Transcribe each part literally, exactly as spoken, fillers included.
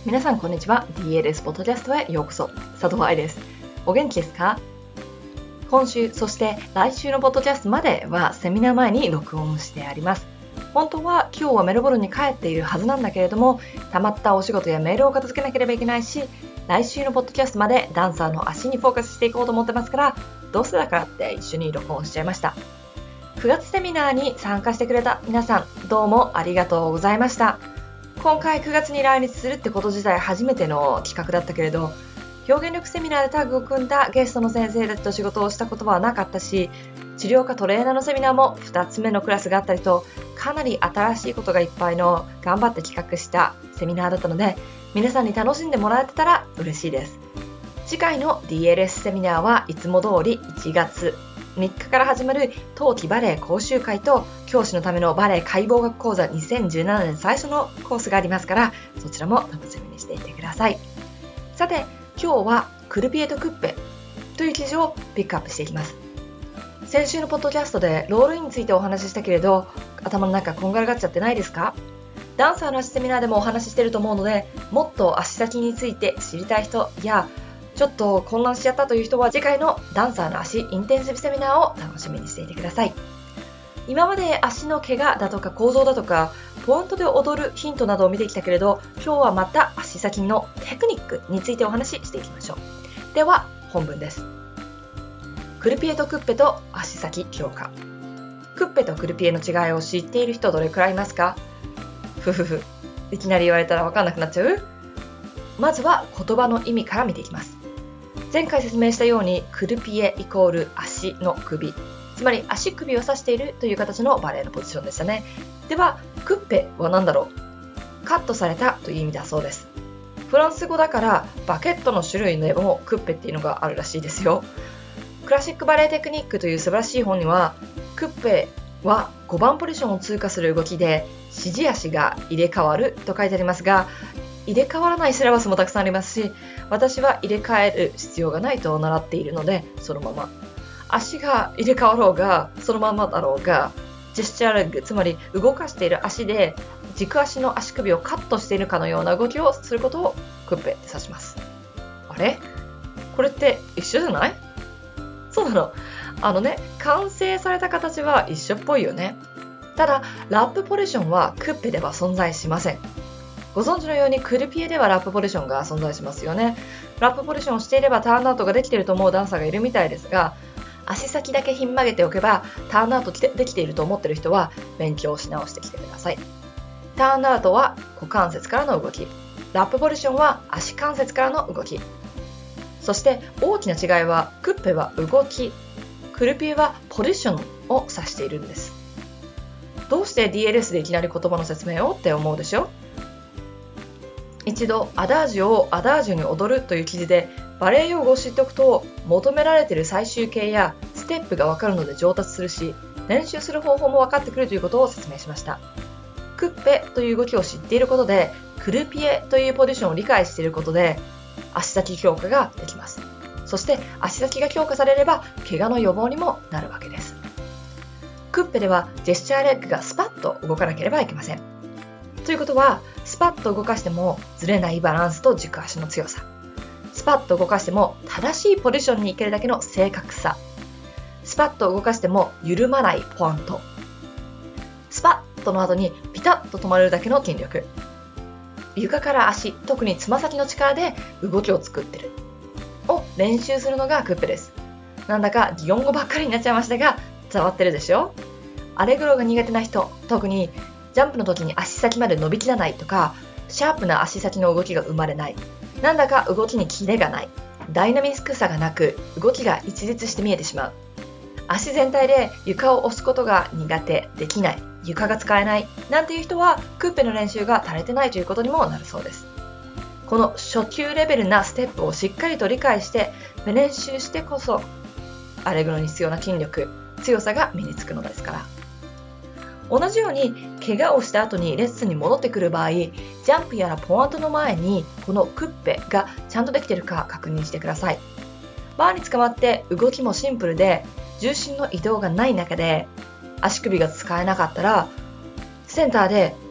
皆さんこんにちは。 ディーエルエス ポッドキャストへようこそ。佐藤愛です。お元気ですか？今週そして来週のポッドキャストまではセミナー前に録音してあります。本当は今日はメルボルンに帰っているはずなんだけれども、たまったお仕事やメールを片付けなければいけないし、来週のポッドキャストまでダンサーの足にフォーカスしていこうと思ってますから、どうせだからって一緒に録音しちゃいました。くがつセミナーに参加してくれた皆さん、どうもありがとうございました。今回くがつに来日するってこと自体初めての企画だったけれど、表現力セミナーでタッグを組んだゲストの先生たちと仕事をしたことはなかったし、治療科トレーナーのセミナーもふたつめのクラスがあったりと、かなり新しいことがいっぱいの頑張って企画したセミナーだったので、皆さんに楽しんでもらえてたら嬉しいです。次回の ディーエルエス セミナーはいつも通りいちがつみっかから始まる冬季バレエ講習会と教師のためのバレエ解剖学講座にせんじゅうななねん最初のコースがありますから、そちらも楽しみにしていてください。さて、今日はクルピエとクッペという記事をピックアップしていきます。先週のポッドキャストでロールインについてお話ししたけれど、頭の中こんがらがっちゃってないですか？ダンサーの足セミナーでもお話ししてると思うので、もっと足先について知りたい人やちょっと混乱しちゃったという人は、次回のダンサーの足インテンシブセミナーを楽しみにしていてください。今まで足の怪我だとか構造だとかポイントで踊るヒントなどを見てきたけれど、今日はまた足先のテクニックについてお話ししていきましょう。では本文です。クルピエとクッペと足先強化。クッペとクルピエの違いを知っている人どれくらいいますか？ふふふ、いきなり言われたら分かんなくなっちゃう？まずは言葉の意味から見ていきます。前回説明したように、クルピエイコール足の首、つまり足首を指しているという形のバレエのポジションでしたね。ではクッペは何だろう？カットされたという意味だそうです。フランス語だからバケットの種類でもクッペっていうのがあるらしいですよ。クラシックバレエテクニックという素晴らしい本には、クッペはごばんポジションを通過する動きで指示足が入れ替わると書いてありますが、入れ替わらないシラバスもたくさんありますし、私は入れ替える必要がないと習っているので、そのまま足が入れ替わろうがそのままだろうが、ジェスチャーレッグ、つまり動かしている足で軸足の足首をカットしているかのような動きをすることをクッペって指します。あれ？これって一緒じゃない？そうなの。あのね、完成された形は一緒っぽいよね。ただラップポジションはクッペでは存在しません。ご存知のようにクルピエではラップポジションが存在しますよね。ラップポジションをしていればターンアウトができていると思うダンサーがいるみたいですが、足先だけひん曲げておけばターンアウトできていると思っている人は勉強し直してきてください。ターンアウトは股関節からの動き、ラップポジションは足関節からの動き。そして大きな違いは、クッペは動き、クルピエはポジションを指しているんです。どうして ディーエルエス でいきなり言葉の説明をって思うでしょ？一度アダージオをアダージオに踊るという記事でバレエ用語を知っておくと、求められている最終形やステップが分かるので上達するし、練習する方法も分かってくるということを説明しました。クッペという動きを知っていることで、クルピエというポジションを理解していることで足先強化ができます。そして足先が強化されれば怪我の予防にもなるわけです。クッペではジェスチャーレッグがスパッと動かなければいけません。ということは、スパッと動かしてもずれないバランスと軸足の強さ、スパッと動かしても正しいポジションに行けるだけの正確さ、スパッと動かしても緩まないポイント、スパッとの後にピタッと止まれるだけの筋力、床から足、特につま先の力で動きを作ってるを練習するのがクッペです。なんだか擬音語ばっかりになっちゃいましたが、伝わってるでしょ？アレグロが苦手な人、特にジャンプの時に足先まで伸びきらないとか、シャープな足先の動きが生まれない、なんだか動きにキレがない、ダイナミックさがなく動きが一律して見えてしまう、足全体で床を押すことが苦手、できない、床が使えないなんていう人は、クッペの練習が足りてないということにもなるそうです。この初級レベルなステップをしっかりと理解して練習してこそ、アレグロに必要な筋力、強さが身につくのですから。同じように怪我をした後にレッスンに戻ってくる場合、ジャンプやらポイントの前にこのクッペがちゃんとできているか確認してください。バーに捕まって動きもシンプルで重心の移動がない中で足首が使えなかったら、センターで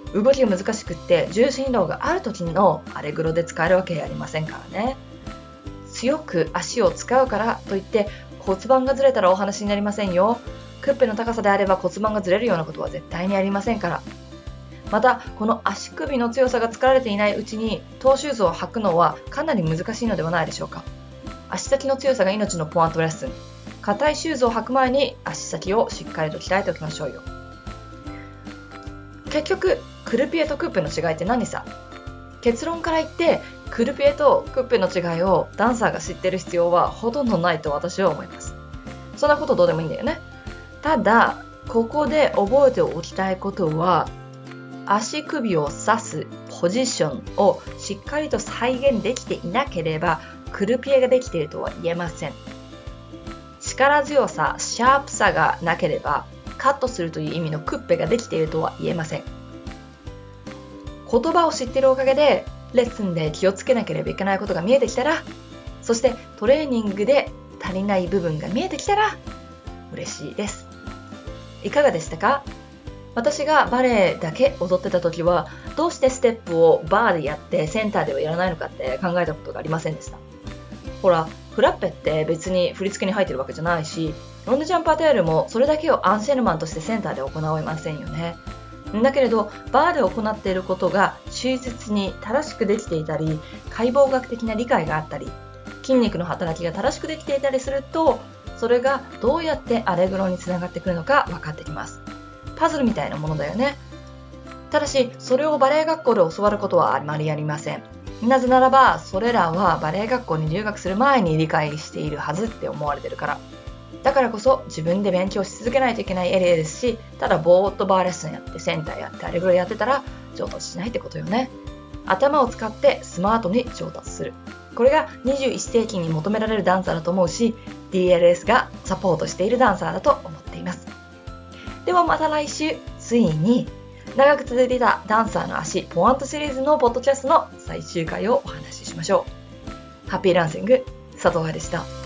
動きが難しくって重心動がある時のアレグロで使えるわけありませんからね。強く足を使うからといって骨盤がずれたらお話になりませんよ。クッペの高さであれば骨盤がずれるようなことは絶対にありませんから。またこの足首の強さが作られていないうちにトーシューズを履くのはかなり難しいのではないでしょうか。足先の強さが命のポイントレッスン。硬いシューズを履く前に足先をしっかりと鍛えておきましょうよ。結局クルピエとクッペの違いって何さ。結論から言ってクルピエとクッペの違いをダンサーが知ってる必要はほとんどないと私は思います。そんなことどうでもいいんだよね。ただここで覚えておきたいことは、足首を刺すポジションをしっかりと再現できていなければクルピエができているとは言えません。力強さ、シャープさがなければカットするという意味のクッペができているとは言えません。言葉を知っているおかげでレッスンで気をつけなければいけないことが見えてきたら、そしてトレーニングで足りない部分が見えてきたら嬉しいです。いかがでしたか？私がバレエだけ踊ってた時はどうしてステップをバーでやってセンターではやらないのかって考えたことがありませんでした。ほら、フラッペって別に振り付けに入ってるわけじゃないし、ロンドジャンパーテールもそれだけをアンシェルマンとしてセンターで行えませんよね。だけれどバーで行っていることが忠実に正しくできていたり、解剖学的な理解があったり、筋肉の働きが正しくできていたりすると、それがどうやってアレグロにつながってくるのか分かってきます。パズルみたいなものだよね。ただしそれをバレエ学校で教わることはあまりありません。なぜならばそれらはバレエ学校に留学する前に理解しているはずって思われてるから。だからこそ自分で勉強し続けないといけないエリアですし、ただぼーっとバーレッスンやってセンターやってアレグロやってたら上達しないってことよね。頭を使ってスマートに上達する、これがにじゅういっ世紀に求められるダンサーだと思うし、 ディーエルエス がサポートしているダンサーだと思っています。ではまた来週、ついに長く続いていたダンサーの足ポワントシリーズのポッドキャストの最終回をお話ししましょう。ハッピーランシング、佐藤愛でした。